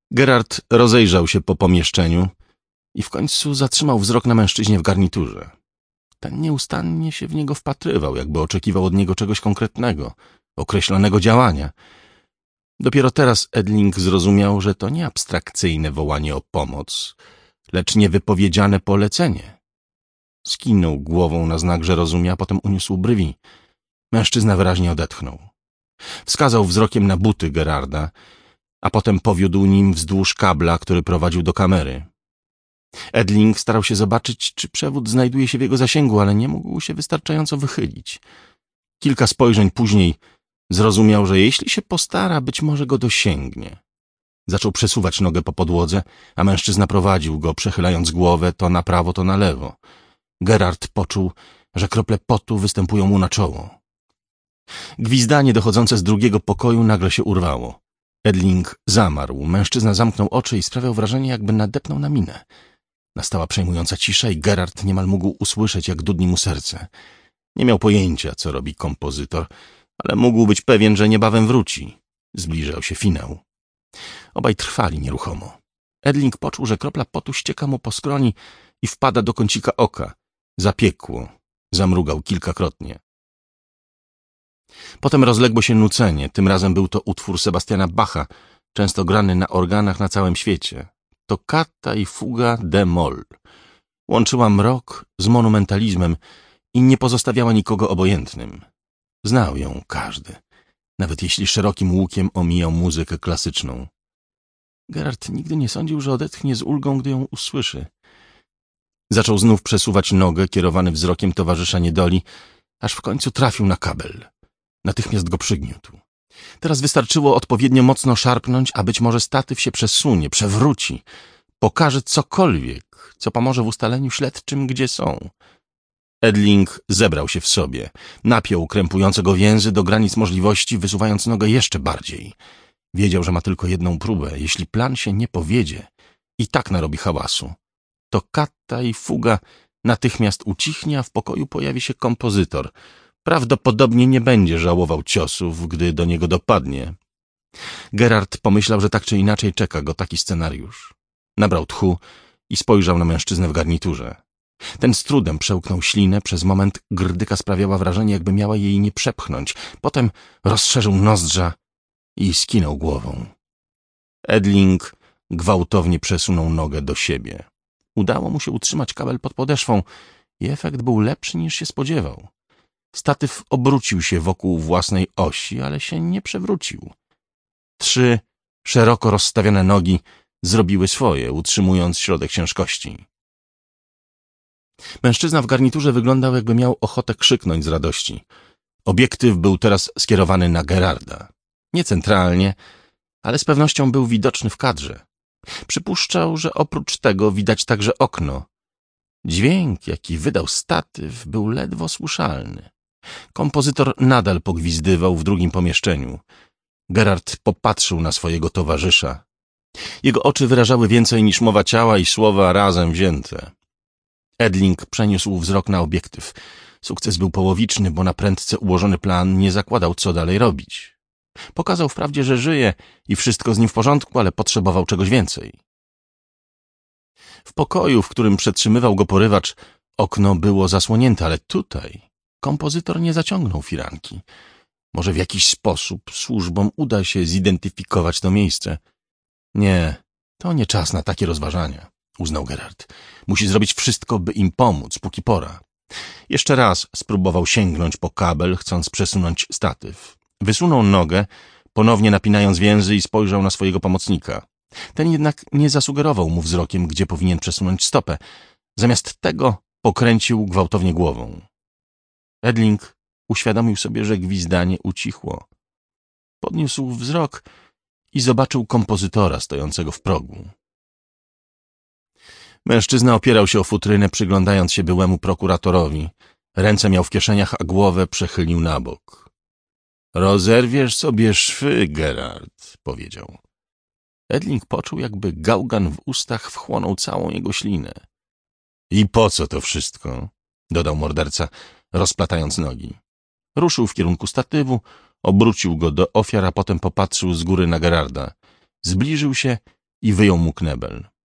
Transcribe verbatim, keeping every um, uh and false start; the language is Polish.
Gerard rozejrzał się po pomieszczeniu i w końcu zatrzymał wzrok na mężczyźnie w garniturze. Ten nieustannie się w niego wpatrywał, jakby oczekiwał od niego czegoś konkretnego, określonego działania. Dopiero teraz Edling zrozumiał, że to nie abstrakcyjne wołanie o pomoc, lecz niewypowiedziane polecenie. Skinął głową na znak, że rozumie, a potem uniósł brwi. Mężczyzna wyraźnie odetchnął. Wskazał wzrokiem na buty Gerarda, a potem powiódł nim wzdłuż kabla, który prowadził do kamery. Edling starał się zobaczyć, czy przewód znajduje się w jego zasięgu, ale nie mógł się wystarczająco wychylić. Kilka spojrzeń później zrozumiał, że jeśli się postara, być może go dosięgnie. Zaczął przesuwać nogę po podłodze, a mężczyzna prowadził go, przechylając głowę to na prawo, to na lewo. Gerard poczuł, że krople potu występują mu na czoło. Gwizdanie dochodzące z drugiego pokoju nagle się urwało. Edling zamarł. Mężczyzna zamknął oczy i sprawiał wrażenie, jakby nadepnął na minę. Nastała przejmująca cisza i Gerard niemal mógł usłyszeć, jak dudni mu serce. Nie miał pojęcia, co robi kompozytor, ale mógł być pewien, że niebawem wróci. Zbliżał się finał. Obaj trwali nieruchomo. Edling poczuł, że kropla potu ścieka mu po skroni i wpada do kącika oka. Zapiekło. Zamrugał kilkakrotnie. Potem rozległo się nucenie. Tym razem był to utwór Sebastiana Bacha, często grany na organach na całym świecie. Toccata i fuga d-moll. Łączyła mrok z monumentalizmem i nie pozostawiała nikogo obojętnym. Znał ją każdy, nawet jeśli szerokim łukiem omijał muzykę klasyczną. Gerard nigdy nie sądził, że odetchnie z ulgą, gdy ją usłyszy. Zaczął znów przesuwać nogę, kierowany wzrokiem towarzysza niedoli, aż w końcu trafił na kabel. Natychmiast go przygniótł. Teraz wystarczyło odpowiednio mocno szarpnąć, a być może statyw się przesunie, przewróci, pokaże cokolwiek, co pomoże w ustaleniu śledczym, gdzie są. Edling zebrał się w sobie, napiął krępujące go więzy do granic możliwości, wysuwając nogę jeszcze bardziej. Wiedział, że ma tylko jedną próbę. Jeśli plan się nie powiedzie, i tak narobi hałasu. Toccata i fuga natychmiast ucichnie, a w pokoju pojawi się kompozytor. Prawdopodobnie nie będzie żałował ciosów, gdy do niego dopadnie. Gerard pomyślał, że tak czy inaczej czeka go taki scenariusz. Nabrał tchu i spojrzał na mężczyznę w garniturze. Ten z trudem przełknął ślinę, przez moment grdyka sprawiała wrażenie, jakby miała jej nie przepchnąć. Potem rozszerzył nozdrza i skinął głową. Edling gwałtownie przesunął nogę do siebie. Udało mu się utrzymać kabel pod podeszwą i efekt był lepszy, niż się spodziewał. Statyw obrócił się wokół własnej osi, ale się nie przewrócił. Trzy szeroko rozstawione nogi zrobiły swoje, utrzymując środek ciężkości. Mężczyzna w garniturze wyglądał, jakby miał ochotę krzyknąć z radości. Obiektyw był teraz skierowany na Gerarda. Nie centralnie, ale z pewnością był widoczny w kadrze. Przypuszczał, że oprócz tego widać także okno. Dźwięk, jaki wydał statyw, był ledwo słyszalny. Kompozytor nadal pogwizdywał w drugim pomieszczeniu. Gerard popatrzył na swojego towarzysza. Jego oczy wyrażały więcej niż mowa ciała i słowa razem wzięte. Edling przeniósł wzrok na obiektyw. Sukces był połowiczny, bo na prędce ułożony plan nie zakładał, co dalej robić. Pokazał wprawdzie, że żyje i wszystko z nim w porządku, ale potrzebował czegoś więcej. W pokoju, w którym przetrzymywał go porywacz, okno było zasłonięte, ale tutaj kompozytor nie zaciągnął firanki. Może w jakiś sposób służbom uda się zidentyfikować to miejsce. Nie, to nie czas na takie rozważania, uznał Gerard. Musi zrobić wszystko, by im pomóc, póki pora. Jeszcze raz spróbował sięgnąć po kabel, chcąc przesunąć statyw. Wysunął nogę, ponownie napinając więzy i spojrzał na swojego pomocnika. Ten jednak nie zasugerował mu wzrokiem, gdzie powinien przesunąć stopę. Zamiast tego pokręcił gwałtownie głową. Edling uświadomił sobie, że gwizdanie ucichło. Podniósł wzrok i zobaczył kompozytora stojącego w progu. Mężczyzna opierał się o futrynę, przyglądając się byłemu prokuratorowi. Ręce miał w kieszeniach, a głowę przechylił na bok. — Rozerwiesz sobie szwy, Gerard — powiedział. Edling poczuł, jakby gałgan w ustach wchłonął całą jego ślinę. — I po co to wszystko? — dodał morderca, rozplatając nogi. Ruszył w kierunku statywu, obrócił go do ofiar, a potem popatrzył z góry na Gerarda. Zbliżył się i wyjął mu knebel.